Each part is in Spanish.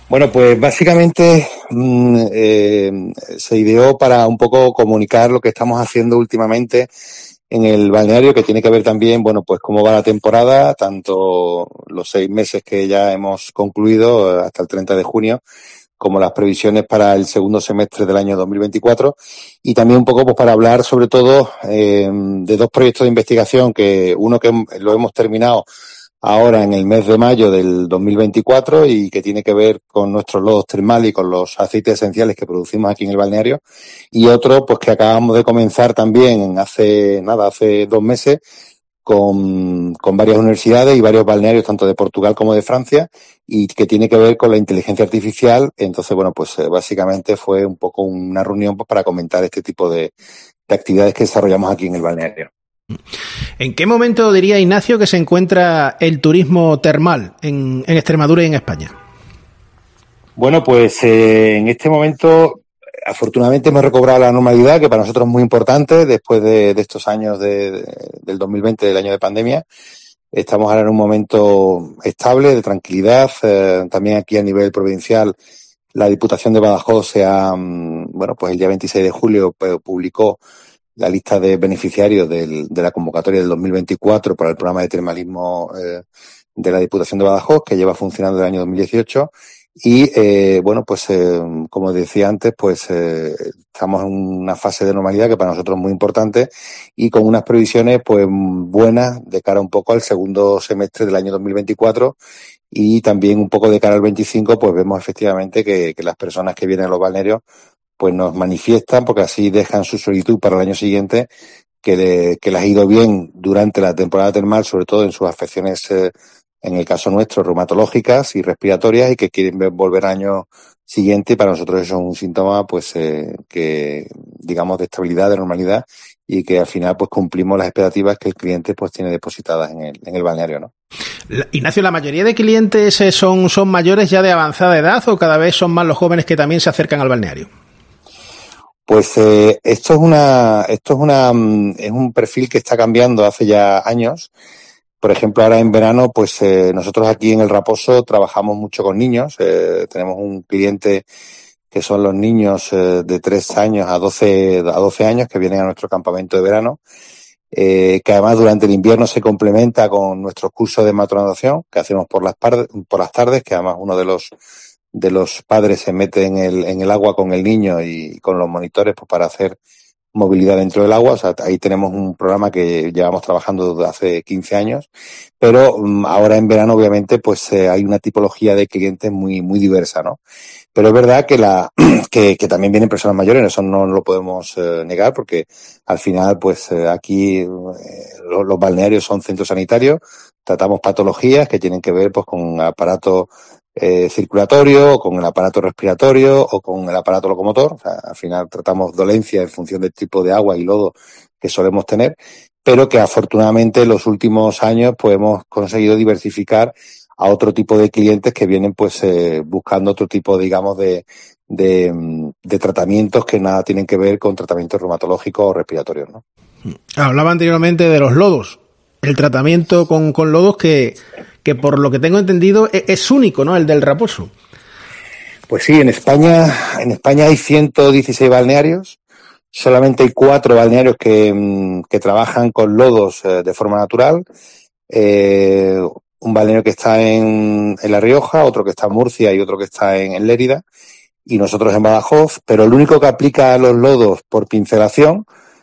Bueno, pues básicamente se ideó para un poco comunicar lo que estamos haciendo últimamente en el balneario, que tiene que ver también, bueno, pues cómo va la temporada, tanto los 6 meses que ya hemos concluido hasta el 30 de junio, como las previsiones para el segundo semestre del año 2024, y también un poco pues para hablar sobre todo de dos proyectos de investigación, que uno que lo hemos terminado ahora en el mes de mayo del 2024 y que tiene que ver con nuestros lodos termales y con los aceites esenciales que producimos aquí en el balneario, y otro pues que acabamos de comenzar también hace 2 meses con varias universidades y varios balnearios tanto de Portugal como de Francia, y que tiene que ver con la inteligencia artificial. Entonces, bueno, pues básicamente fue un poco una reunión pues, para comentar este tipo de actividades que desarrollamos aquí en el balneario. ¿En qué momento diría Ignacio que se encuentra el turismo termal en Extremadura y en España? Bueno, pues en este momento afortunadamente hemos recobrado la normalidad, que para nosotros es muy importante después de estos años del 2020, del año de pandemia. Estamos ahora en un momento estable, de tranquilidad. También aquí a nivel provincial, la Diputación de Badajoz bueno, pues el día 26 de julio publicó la lista de beneficiarios de la convocatoria del 2024 para el programa de termalismo de la Diputación de Badajoz, que lleva funcionando desde el año 2018. Y, bueno, pues, como decía antes, pues, estamos en una fase de normalidad que para nosotros es muy importante y con unas previsiones, pues, buenas de cara un poco al segundo semestre del año 2024 y también un poco de cara al 25, pues vemos efectivamente que las personas que vienen a los balnearios pues nos manifiestan, porque así dejan su solicitud para el año siguiente, que les ha ido bien durante la temporada termal, sobre todo en sus afecciones, en el caso nuestro, reumatológicas y respiratorias, y que quieren volver al año siguiente. Y para nosotros eso es un síntoma, pues, que, digamos, de estabilidad, de normalidad, y que al final, pues, cumplimos las expectativas que el cliente, pues, tiene depositadas en el balneario, ¿no? Ignacio, ¿la mayoría de clientes son mayores ya de avanzada edad o cada vez son más los jóvenes que también se acercan al balneario? Pues esto es un perfil que está cambiando hace ya años. Por ejemplo, ahora en verano, pues nosotros aquí en El Raposo trabajamos mucho con niños. Tenemos un cliente que son los niños de 3 años a 12 años que vienen a nuestro campamento de verano, que además durante el invierno se complementa con nuestros cursos de matronación que hacemos por las tardes, que además uno de los padres se mete en el agua con el niño y con los monitores pues para hacer movilidad dentro del agua. O sea, ahí tenemos un programa que llevamos trabajando desde hace 15 años, pero ahora en verano obviamente pues hay una tipología de clientes muy, muy diversa, ¿no? Pero es verdad que también vienen personas mayores, eso no lo podemos negar, porque al final pues aquí los balnearios son centros sanitarios, tratamos patologías que tienen que ver pues con aparato circulatorio, o con el aparato respiratorio o con el aparato locomotor. O sea, al final tratamos dolencias en función del tipo de agua y lodo que solemos tener, pero que afortunadamente en los últimos años pues hemos conseguido diversificar a otro tipo de clientes que vienen pues buscando otro tipo, digamos, de tratamientos que nada tienen que ver con tratamientos reumatológicos o respiratorios, ¿no? Hablaba anteriormente de los lodos. El tratamiento con lodos que por lo que tengo entendido es único, ¿no? El del Raposo. Pues sí, en España hay 116 balnearios. Solamente hay 4 balnearios que trabajan con lodos de forma natural. Un balneario que está en La Rioja, otro que está en Murcia y otro que está en Lérida, y nosotros en Badajoz. Pero el único que aplica los lodos por pincelación,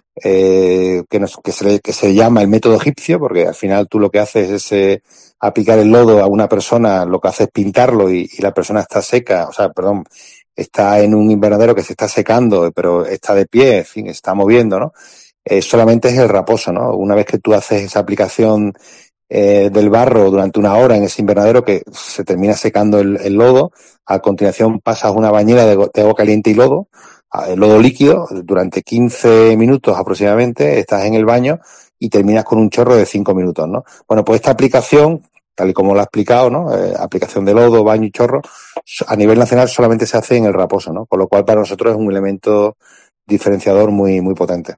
que se llama el método egipcio, porque al final tú lo que haces es aplicar el lodo a una persona, lo que hace es pintarlo y la persona está seca, está en un invernadero que se está secando, pero está de pie, en fin, está moviendo, ¿no? Solamente es el Raposo, ¿no? Una vez que tú haces esa aplicación del barro durante una hora en ese invernadero, que se termina secando el lodo, a continuación pasas una bañera de agua caliente y lodo, el lodo líquido, durante 15 minutos aproximadamente, estás en el baño y terminas con un chorro de 5 minutos, ¿no? Bueno, pues esta aplicación, tal y como lo ha explicado, ¿no? Aplicación de lodo, baño y chorro, a nivel nacional solamente se hace en el Raposo, ¿no? Con lo cual para nosotros es un elemento diferenciador muy, muy potente.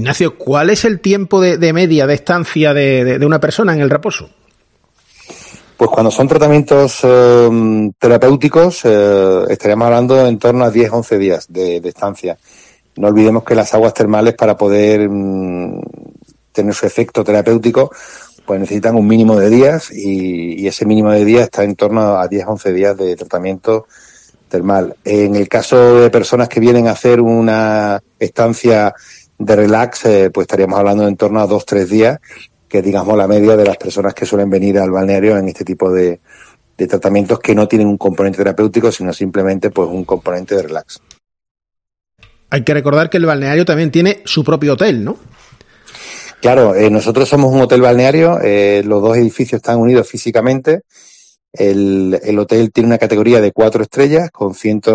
Ignacio, ¿cuál es el tiempo de media de estancia de una persona en el Raposo? Pues cuando son tratamientos terapéuticos, estaríamos hablando en torno a 10-11 días de estancia. No olvidemos que las aguas termales, para poder tener su efecto terapéutico, pues necesitan un mínimo de días, y ese mínimo de días está en torno a 10-11 días de tratamiento termal. En el caso de personas que vienen a hacer una estancia de relax, pues estaríamos hablando en torno a 2-3 días, que es, digamos, la media de las personas que suelen venir al balneario en este tipo de tratamientos que no tienen un componente terapéutico, sino simplemente pues un componente de relax. Hay que recordar que el balneario también tiene su propio hotel, ¿no? Claro, nosotros somos un hotel balneario, los dos edificios están unidos físicamente. El hotel tiene una categoría de 4 estrellas con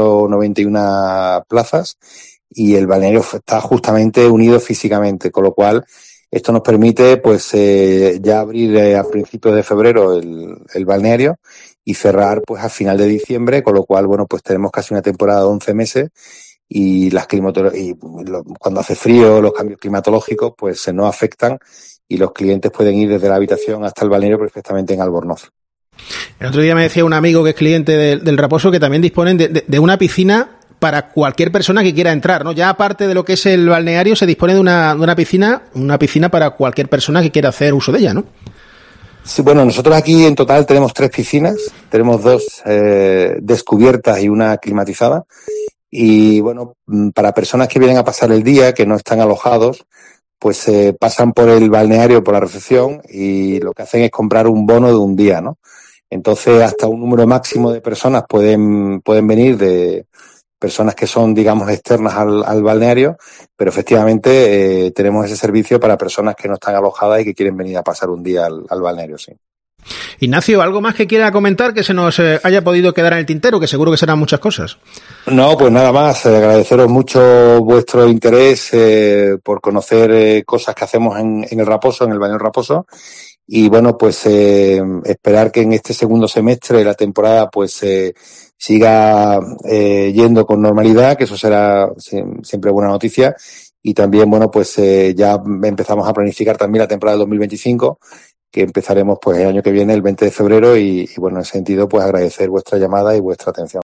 191 plazas, y el balneario está justamente unido físicamente, con lo cual esto nos permite pues ya abrir a principios de febrero el balneario y cerrar pues a final de diciembre, con lo cual, bueno, pues tenemos casi una temporada de 11 meses, y cuando hace frío, los cambios climatológicos pues se nos afectan, y los clientes pueden ir desde la habitación hasta el balneario perfectamente en Albornoz. El otro día me decía un amigo que es cliente del Raposo que también disponen de una piscina para cualquier persona que quiera entrar, ¿no? Ya aparte de lo que es el balneario, se dispone de una piscina para cualquier persona que quiera hacer uso de ella, ¿no? Sí, bueno, nosotros aquí en total tenemos 3 piscinas, tenemos 2 descubiertas y una climatizada. Y bueno, para personas que vienen a pasar el día, que no están alojados, pues pasan por el balneario, por la recepción, y lo que hacen es comprar un bono de un día, ¿no? Entonces, hasta un número máximo de personas pueden venir, de personas que son, digamos, externas al balneario, pero efectivamente tenemos ese servicio para personas que no están alojadas y que quieren venir a pasar un día al balneario, sí. Ignacio, ¿algo más que quiera comentar que se nos haya podido quedar en el tintero? Que seguro que serán muchas cosas. No, pues nada más, agradeceros mucho vuestro interés por conocer cosas que hacemos en el Raposo, en el Balneario Raposo, y bueno, pues esperar que en este segundo semestre la temporada pues siga yendo con normalidad, que eso será siempre buena noticia, y también, bueno, pues ya empezamos a planificar también la temporada del 2025, que empezaremos pues el año que viene, el 20 de febrero, y bueno, en ese sentido pues agradecer vuestra llamada y vuestra atención.